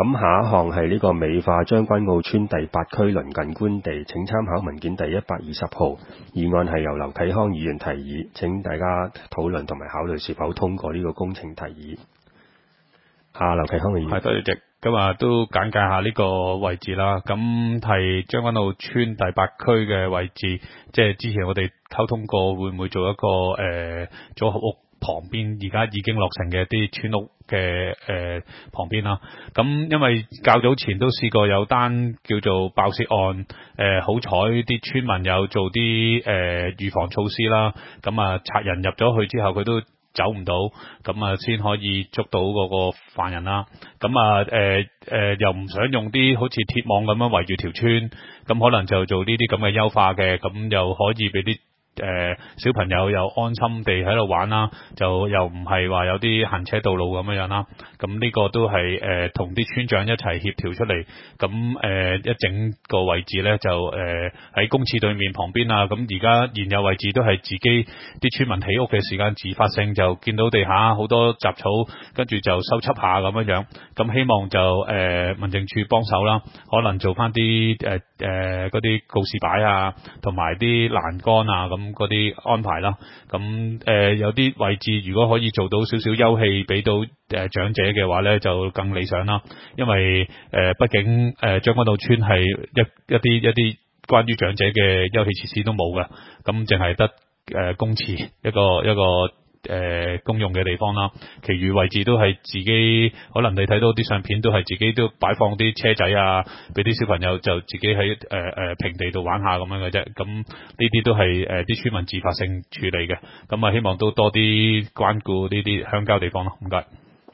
咁下一項係呢個美化將軍澳村第8區鄰近官地，請參考文件第120號。議案係由劉啟康議員提議，請大家討論同埋考慮是否通過呢個工程提議。劉啟康議員， 係多謝主席。咁啊，都簡介下呢個位置啦。咁係將軍澳村第8區嘅位置，即係之前我哋溝通過，會唔會做一個組合屋旁邊，而家已經落成嘅啲村屋嘅旁邊啦。咁因為較早前都試過有單叫做爆竊案，好彩啲村民有做啲預防措施啦。咁啊，賊人入咗去之後，佢都走唔到，咁啊先可以捉到嗰個犯人啦。咁啊又唔想用啲好似鐵網咁樣圍住條村，咁可能就做呢啲咁嘅優化嘅，咁又可以俾啲小朋友又安心地喺度玩啦，就又唔係話有啲行車道路咁樣啦。咁呢個都係同啲村長一齊協調出嚟。咁一整個位置咧就喺公廁對面旁邊啊。咁而家現有位置都係自己啲村民起屋嘅時間自發性就見到地下好多雜草，跟住就修葺下咁樣。咁希望就民政處幫手啦，可能做翻啲嗰啲告示牌啊，同埋啲欄杆啊，咁嗰啲安排啦。咁有啲位置如果可以做到少少休憩俾到長者嘅話咧，就更理想啦。因為畢竟將軍澳村係一啲關於長者嘅休憩設施都冇㗎，咁淨係得公廁一個公用嘅地方啦，其餘位置都係自己，可能你睇到啲相片都係自己都擺放啲車仔啊，俾啲小朋友就自己喺平地度玩下咁樣嘅啫。咁呢啲都係啲村民自發性處理嘅。咁啊，希望都多啲關顧呢啲鄉郊地方咯。唔該。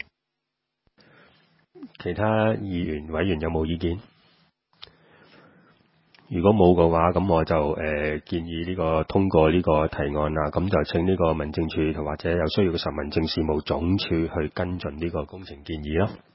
其他議員委員有冇意見？如果冇嘅話，咁我就建議呢個通過呢個提案啦。咁就請呢個民政處同或者有需要嘅時候民政事務總署去跟進呢個工程建議咯。